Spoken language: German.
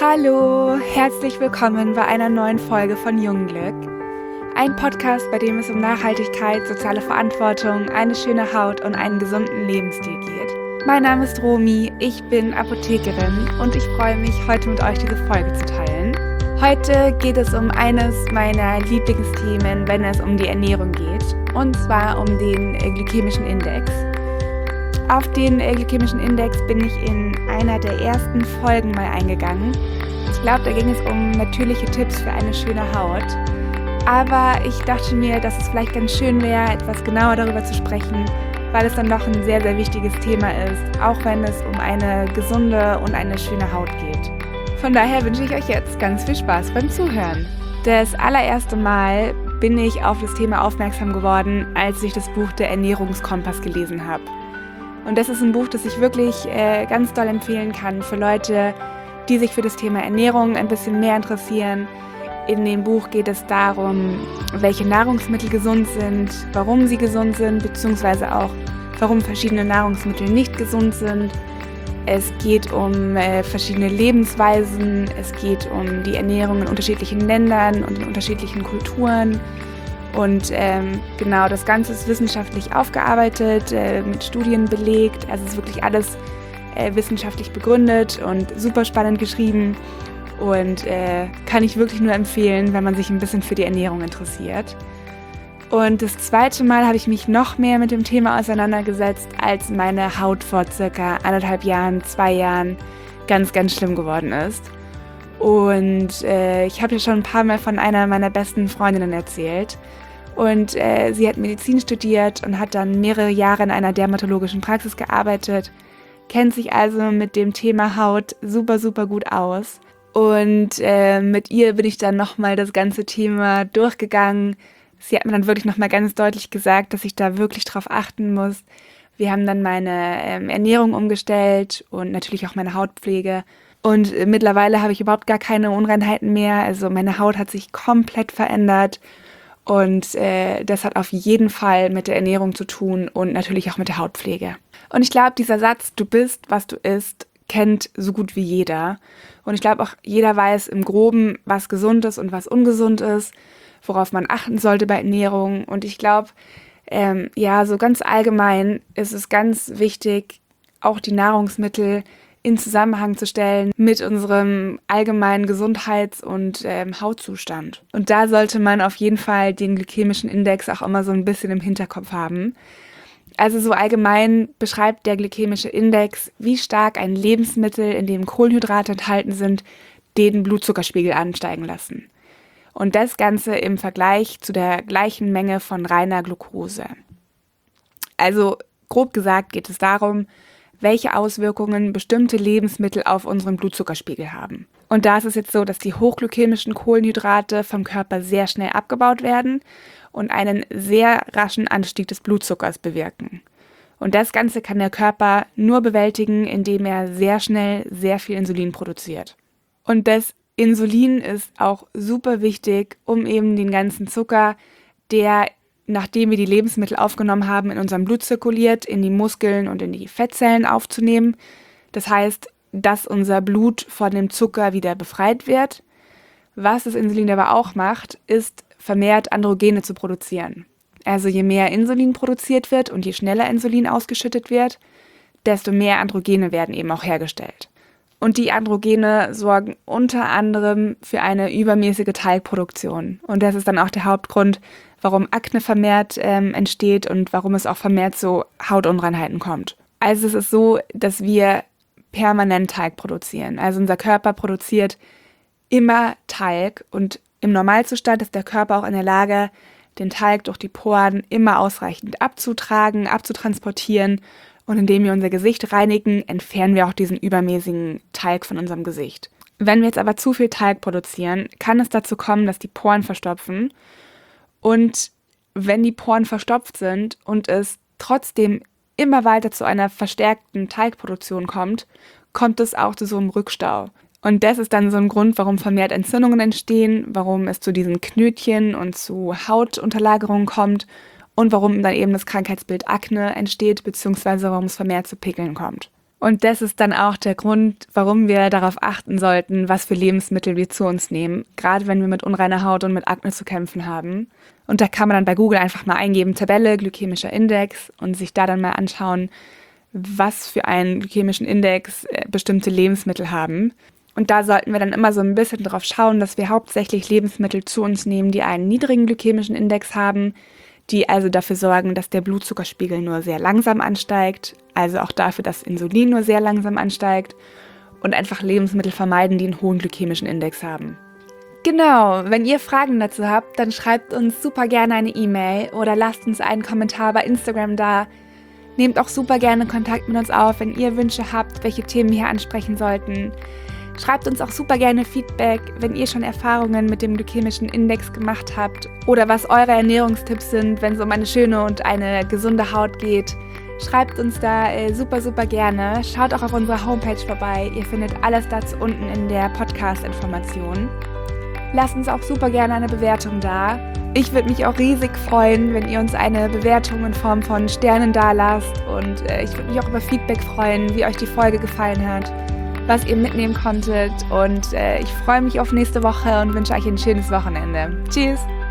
Hallo, herzlich willkommen bei einer neuen Folge von Jungglück. Ein Podcast, bei dem es um Nachhaltigkeit, soziale Verantwortung, eine schöne Haut und einen gesunden Lebensstil geht. Mein Name ist Romy, ich bin Apothekerin und ich freue mich, heute mit euch diese Folge zu teilen. Heute geht es um eines meiner Lieblingsthemen, wenn es um die Ernährung geht, und zwar um den glykämischen Index. Auf den glykämischen Index bin ich in einer der ersten Folgen mal eingegangen. Ich glaube, da ging es um natürliche Tipps für eine schöne Haut. Aber ich dachte mir, dass es vielleicht ganz schön wäre, etwas genauer darüber zu sprechen, weil es dann doch ein sehr, sehr wichtiges Thema ist, auch wenn es um eine gesunde und eine schöne Haut geht. Von daher wünsche ich euch jetzt ganz viel Spaß beim Zuhören. Das allererste Mal bin ich auf das Thema aufmerksam geworden, als ich das Buch Der Ernährungskompass gelesen habe. Und das ist ein Buch, das ich wirklich ganz doll empfehlen kann für Leute, die sich für das Thema Ernährung ein bisschen mehr interessieren. In dem Buch geht es darum, welche Nahrungsmittel gesund sind, warum sie gesund sind, beziehungsweise auch, warum verschiedene Nahrungsmittel nicht gesund sind. Es geht um verschiedene Lebensweisen, es geht um die Ernährung in unterschiedlichen Ländern und in unterschiedlichen Kulturen. Und genau, das Ganze ist wissenschaftlich aufgearbeitet, mit Studien belegt. Also es ist wirklich alles wissenschaftlich begründet und super spannend geschrieben. Und kann ich wirklich nur empfehlen, wenn man sich ein bisschen für die Ernährung interessiert. Und das zweite Mal habe ich mich noch mehr mit dem Thema auseinandergesetzt, als meine Haut vor circa 1,5 Jahren, 2 Jahren ganz, ganz schlimm geworden ist. Und ich habe ja schon ein paar Mal von einer meiner besten Freundinnen erzählt. Und sie hat Medizin studiert und hat dann mehrere Jahre in einer dermatologischen Praxis gearbeitet, kennt sich also mit dem Thema Haut super, super gut aus. Und mit ihr bin ich dann nochmal das ganze Thema durchgegangen. Sie hat mir dann wirklich nochmal ganz deutlich gesagt, dass ich da wirklich drauf achten muss. Wir haben dann meine Ernährung umgestellt und natürlich auch meine Hautpflege. Und mittlerweile habe ich überhaupt gar keine Unreinheiten mehr. Also meine Haut hat sich komplett verändert. Und das hat auf jeden Fall mit der Ernährung zu tun und natürlich auch mit der Hautpflege. Und ich glaube, dieser Satz, du bist, was du isst, kennt so gut wie jeder. Und ich glaube auch, jeder weiß im Groben, was gesund ist und was ungesund ist, worauf man achten sollte bei Ernährung. Und ich glaube, so ganz allgemein ist es ganz wichtig, auch die Nahrungsmittel in Zusammenhang zu stellen mit unserem allgemeinen Gesundheits- und Hautzustand. Und da sollte man auf jeden Fall den glykämischen Index auch immer so ein bisschen im Hinterkopf haben. Also so allgemein beschreibt der glykämische Index, wie stark ein Lebensmittel, in dem Kohlenhydrate enthalten sind, den Blutzuckerspiegel ansteigen lassen. Und das Ganze im Vergleich zu der gleichen Menge von reiner Glucose. Also grob gesagt geht es darum, welche Auswirkungen bestimmte Lebensmittel auf unseren Blutzuckerspiegel haben. Und da ist es jetzt so, dass die hochglykämischen Kohlenhydrate vom Körper sehr schnell abgebaut werden und einen sehr raschen Anstieg des Blutzuckers bewirken. Und das Ganze kann der Körper nur bewältigen, indem er sehr schnell sehr viel Insulin produziert. Und das Insulin ist auch super wichtig, um eben den ganzen Zucker, der, nachdem wir die Lebensmittel aufgenommen haben, in unserem Blut zirkuliert, in die Muskeln und in die Fettzellen aufzunehmen. Das heißt, dass unser Blut von dem Zucker wieder befreit wird. Was das Insulin aber auch macht, ist vermehrt Androgene zu produzieren. Also je mehr Insulin produziert wird und je schneller Insulin ausgeschüttet wird, desto mehr Androgene werden eben auch hergestellt. Und die Androgene sorgen unter anderem für eine übermäßige Talgproduktion. Und das ist dann auch der Hauptgrund, warum Akne vermehrt entsteht und warum es auch vermehrt zu Hautunreinheiten kommt. Also es ist so, dass wir permanent Talg produzieren. Also unser Körper produziert immer Talg und im Normalzustand ist der Körper auch in der Lage, den Talg durch die Poren immer ausreichend abzutragen, abzutransportieren. Und indem wir unser Gesicht reinigen, entfernen wir auch diesen übermäßigen Talg von unserem Gesicht. Wenn wir jetzt aber zu viel Talg produzieren, kann es dazu kommen, dass die Poren verstopfen. Und wenn die Poren verstopft sind und es trotzdem immer weiter zu einer verstärkten Talgproduktion kommt, kommt es auch zu so einem Rückstau. Und das ist dann so ein Grund, warum vermehrt Entzündungen entstehen, warum es zu diesen Knötchen und zu Hautunterlagerungen kommt und warum dann eben das Krankheitsbild Akne entsteht, beziehungsweise warum es vermehrt zu Pickeln kommt. Und das ist dann auch der Grund, warum wir darauf achten sollten, was für Lebensmittel wir zu uns nehmen, gerade wenn wir mit unreiner Haut und mit Akne zu kämpfen haben. Und da kann man dann bei Google einfach mal eingeben, Tabelle, glykämischer Index, und sich da dann mal anschauen, was für einen glykämischen Index bestimmte Lebensmittel haben. Und da sollten wir dann immer so ein bisschen drauf schauen, dass wir hauptsächlich Lebensmittel zu uns nehmen, die einen niedrigen glykämischen Index haben, die also dafür sorgen, dass der Blutzuckerspiegel nur sehr langsam ansteigt, also auch dafür, dass Insulin nur sehr langsam ansteigt, und einfach Lebensmittel vermeiden, die einen hohen glykämischen Index haben. Genau, wenn ihr Fragen dazu habt, dann schreibt uns super gerne eine E-Mail oder lasst uns einen Kommentar bei Instagram da. Nehmt auch super gerne Kontakt mit uns auf, wenn ihr Wünsche habt, welche Themen wir hier ansprechen sollten. Schreibt uns auch super gerne Feedback, wenn ihr schon Erfahrungen mit dem glykämischen Index gemacht habt oder was eure Ernährungstipps sind, wenn es um eine schöne und eine gesunde Haut geht. Schreibt uns da super gerne. Schaut auch auf unserer Homepage vorbei. Ihr findet alles dazu unten in der Podcast-Information. Lasst uns auch super gerne eine Bewertung da. Ich würde mich auch riesig freuen, wenn ihr uns eine Bewertung in Form von Sternen da lasst. Und ich würde mich auch über Feedback freuen, wie euch die Folge gefallen hat, was ihr mitnehmen konntet. Und ich freue mich auf nächste Woche und wünsche euch ein schönes Wochenende. Tschüss!